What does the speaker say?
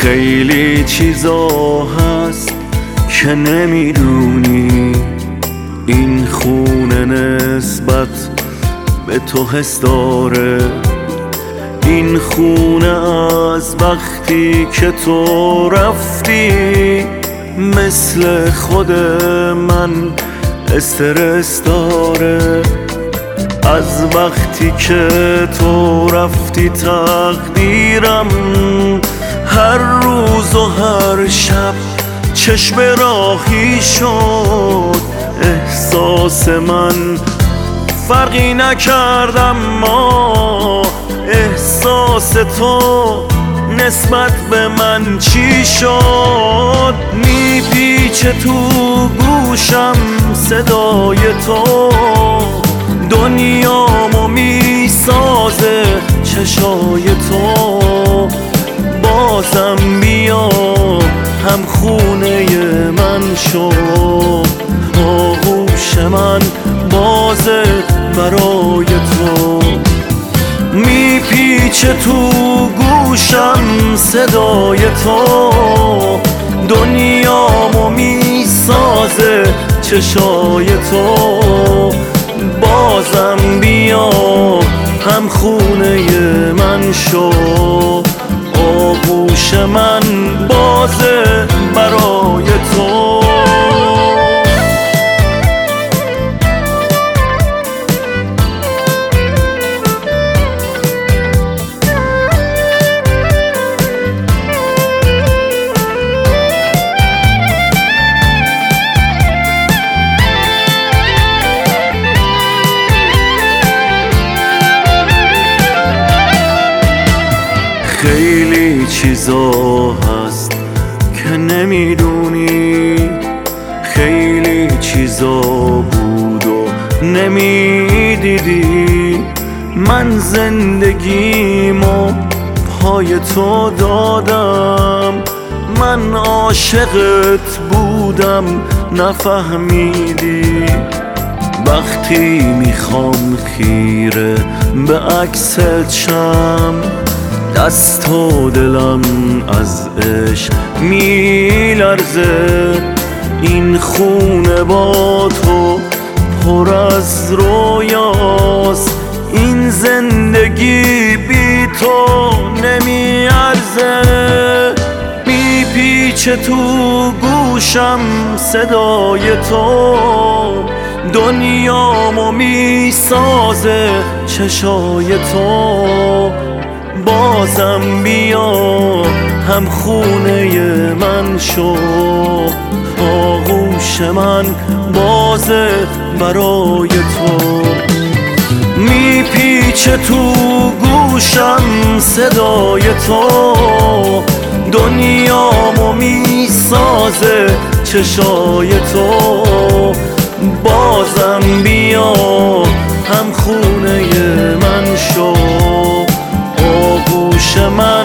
خیلی چیزا هست که نمیدونی، این خونه نسبت به تو حس داره. این خونه از وقتی که تو رفتی مثل خود من استرس داره. از وقتی که تو رفتی تقدیرم هر روز و هر شب چشم راهی شد. احساس من فرقی نکردم، ما احساس تو نسبت به من چی شد؟ میپیچه تو گوشم صدای تو، دنیامو میسازه چشای تو. بازم بیا هم خونه من شو، آغوش من بازه برای تو. میپیچه تو گوشم صدای تو، دنیامو میسازه چشای تو. بازم بیا هم خونه من شو، آغوش من بازه برای تو. خیلی چیزا هست که نمیدونی، خیلی چیزا بود و نمیدیدی. من زندگیمو پای تو دادم، من عاشقت بودم نفهمیدی. وقتی میخوام خیره به عکست شم، دست و دلم از عشق میلرزه. این خونه با تو پر از رویاست، این زندگی بی تو نمیارزه. میپیچه تو گوشم صدای تو، دنیامو میسازه چشای تو. بازم بیا هم خونه من شو، آغوش من بازه برای تو. میپیچه تو گوشم صدای تو، دنیامو میسازه چشای تو. بازم بیا هم خونه من شو، آغوش من